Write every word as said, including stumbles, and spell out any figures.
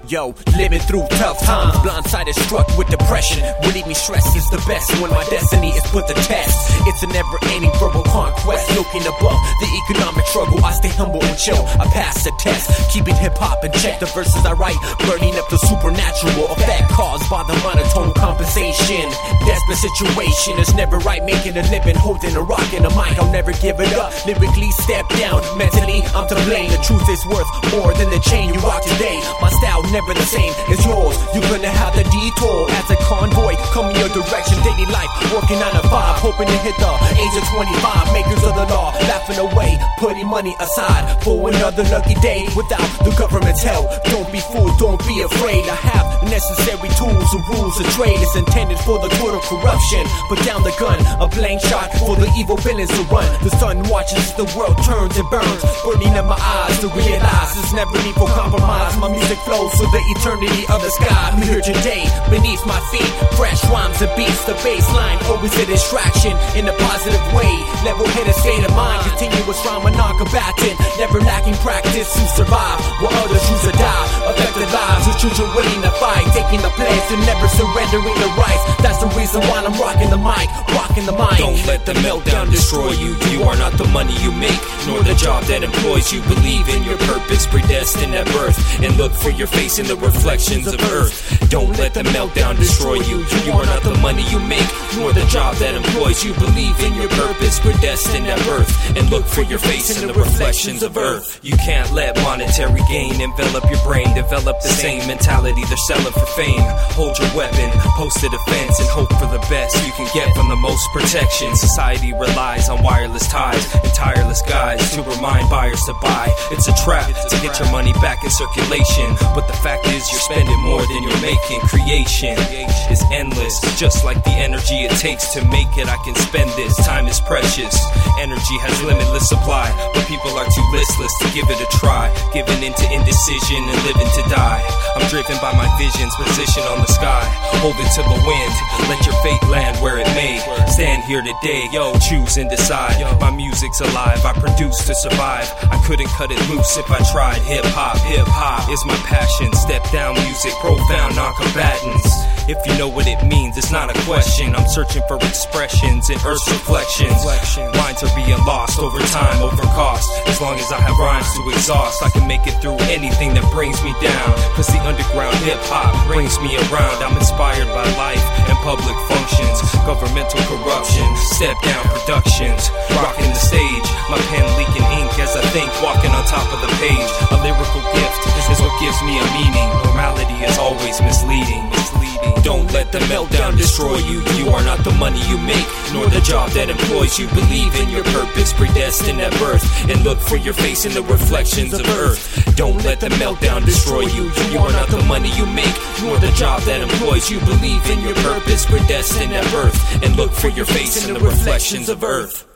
Yo, living through tough times, blindsided, struck with depression. What leave me stressed is the best when my destiny is put to test. It's a never-ending verbal conquest, looking above the economic struggle. I stay humble and chill, I pass the test, keeping hip-hop in check. The verses I write, burning up the supernatural effect caused by the monotone compensation. Desperate situation is never right, making a living, holding a rock in a mic. I'll never give it up, lyrically step down. Mentally, I'm to blame. The truth is worth more than the chain you rock today. My style never the same as yours. You're gonna have the detour as a convoy coming your direction. Daily life, working nine to five, hoping to hit the age of twenty-five. Makers of the law, laughing away, putting money aside for another lucky day without the government's help. Don't be fooled, don't be afraid. I have necessary tools, the rules of trade is intended for the total corruption. Put down the gun, a blank shot for the evil villains to run. The sun watches as the world turns and burns, burning in my eyes to realize there's never need for compromise. My music flows to the eternity of the sky. I'm here today, beneath my feet, fresh rhymes and beats. The bass line, always a distraction in a positive way. Level-headed state of mind, continuous rhyme, a non-combatant, never lacking practice to survive while others choose to die. Affected lives with children willing to fight, taking the place and never surrendering the rights. That's the reason why I'm rocking the mic, rocking the mic. Don't let the meltdown destroy you. You are not the money you make, nor the job that employs you. Believe in your purpose, predestined at birth, and look for your face in the reflections of earth. Don't let the meltdown destroy you. You are not the money you make, nor the job that employs you. Believe in your purpose, predestined at birth, and look for your face in the reflections of earth. You can't let monetary gain envelop your brain. Develop the same mentality they're selling for fame. Hold your weapon, post a defense, and hope for the best you can get from the most protection. Society relies on wireless ties and tireless guides to remind buyers to buy. It's a trap to get your money back in circulation, but the fact is you're spending more than you're making. Creation is endless, just like the energy it takes to make it. I can spend this, time is precious. Energy has limitless supply, but people are too listless to give it a try, giving into indecision and living to die. I'm driven by my visions, position on the sky, hold it to the wind, let your fate land where it may. Stand here today, yo, choose and decide. My music's alive, I produce to survive. I couldn't cut it loose if I tried. Hip-hop, hip-hop is my passion. Step down music, profound non-combatants. If you know what it means, it's not a question. I'm searching for expressions in Earth's reflections. Minds are being lost over time, over cost. As long as I have rhymes to exhaust, I can make it through anything that brings me down. Cause the underground hip-hop brings me around. I'm inspired by life and public functions, governmental corruption, step down productions, rocking the stage, my pen leaking ink as I think, walking on top of the page. A lyrical gift is what gives me a meaning. Normality is always misleading. Don't let the meltdown destroy you. You are not the money you make, nor the job that employs you. Believe in your purpose, predestined at birth, and look for your face in the reflections of earth. Don't let the meltdown destroy you. You are not the money you make, nor the job that employs you. Believe in your purpose, predestined at birth, and look for your face in the reflections of earth.